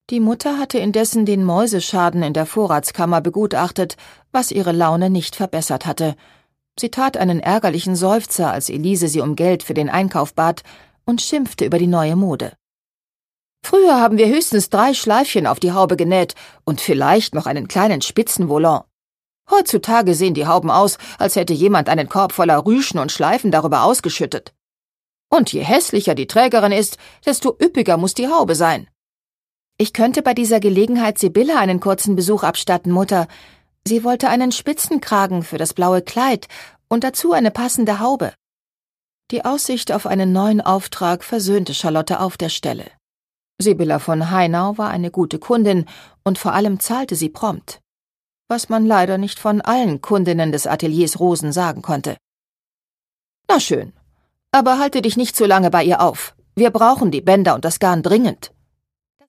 Die Mutter hatte indessen den Mäuseschaden in der Vorratskammer begutachtet, was ihre Laune nicht verbessert hatte. Sie tat einen ärgerlichen Seufzer, als Elise sie um Geld für den Einkauf bat und schimpfte über die neue Mode. »Früher haben wir höchstens 3 Schleifchen auf die Haube genäht und vielleicht noch einen kleinen Spitzenvolant. Heutzutage sehen die Hauben aus, als hätte jemand einen Korb voller Rüschen und Schleifen darüber ausgeschüttet. Und je hässlicher die Trägerin ist, desto üppiger muss die Haube sein.« »Ich könnte bei dieser Gelegenheit Sibylle einen kurzen Besuch abstatten, Mutter. Sie wollte einen Spitzenkragen für das blaue Kleid und dazu eine passende Haube.« Die Aussicht auf einen neuen Auftrag versöhnte Charlotte auf der Stelle. Sibylla von Hainau war eine gute Kundin und vor allem zahlte sie prompt, was man leider nicht von allen Kundinnen des Ateliers Rosen sagen konnte. »Na schön, aber halte dich nicht zu lange bei ihr auf. Wir brauchen die Bänder und das Garn dringend.«